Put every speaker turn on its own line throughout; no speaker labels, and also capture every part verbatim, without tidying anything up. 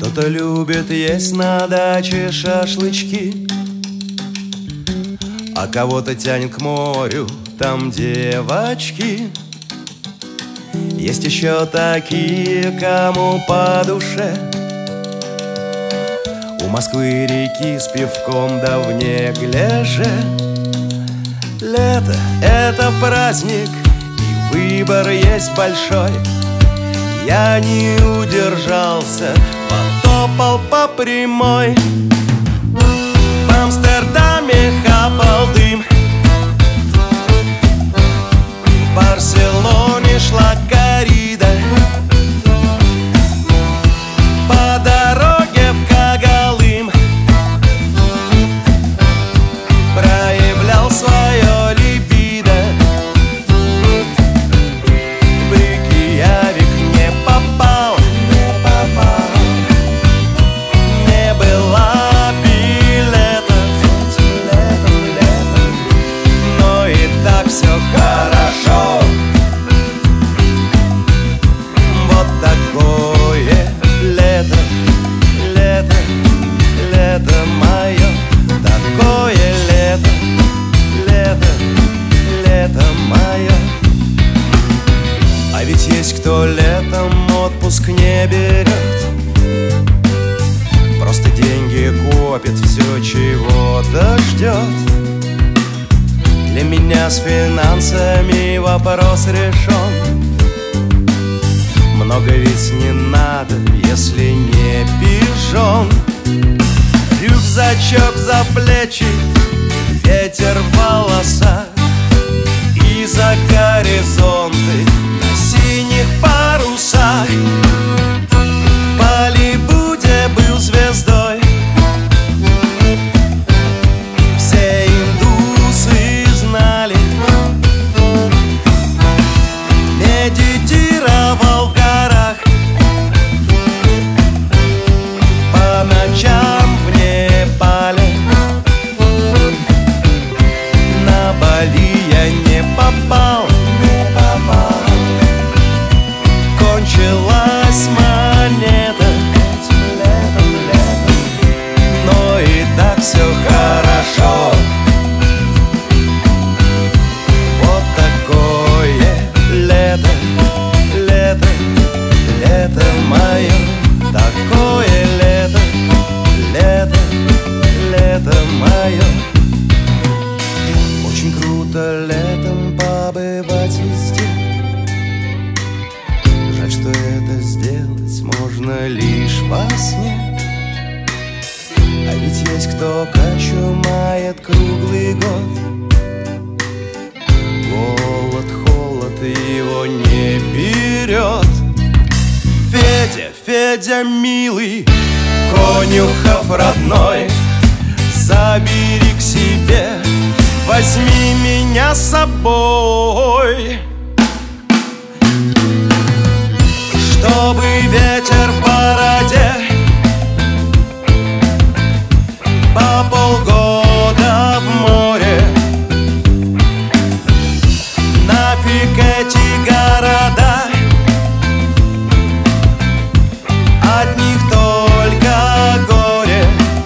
Кто-то любит есть на даче шашлычки, а кого-то тянет к морю, там девочки. Есть еще такие, кому по душе у Москвы реки с пивком да в неглиже. Лето — это праздник, и выбор есть большой. Я не удержался, потопал по прямой. В Амстердаме хапал дым, в Барселоне шла коррида, по дороге в Когалым проявлял свое либидо. В Рейкьявик не попал, не попал, не было билетов, летом, летом, но и так все хорошо. Вот такое лето, лето, лето мое, такое лето, лето, лето мое. А ведь есть кто летом отпуск не берет, просто деньги копит, все чего-то ждет. Для меня с финансами вопрос решен. Много ведь не надо, если не пижон. Рюкзачок за плечи, ветер в волосах, и за горизонты на синих парусах. В Болливуде был звездой, все индусы знали. Медитировал в горах, по ночам в Непале. На Бали я не попал, не попал. Кончилась монета летом, летом, но и так все хорошо. Вот такое лето, лето, лето мое, такое лето, лето, лето мое. Очень круто летом побывать везде. Жаль, что это сделать можно лишь во сне. А ведь есть кто кочумает круглый год. Голод, холод его не берет. Федя, Федя, милый, Конюхов родной, забери к себе, возьми меня с собой. Чтобы ветер в бороде по полгода в море. Нафиг эти города, от них только горе.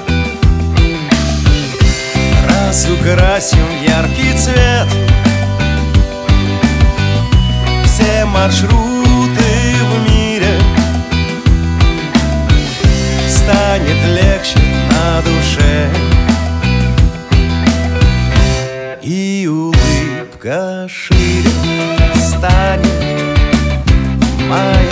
Разукрасим яркий цвет все маршруты в мире. Станет легче на душе, и улыбка шире станет в моей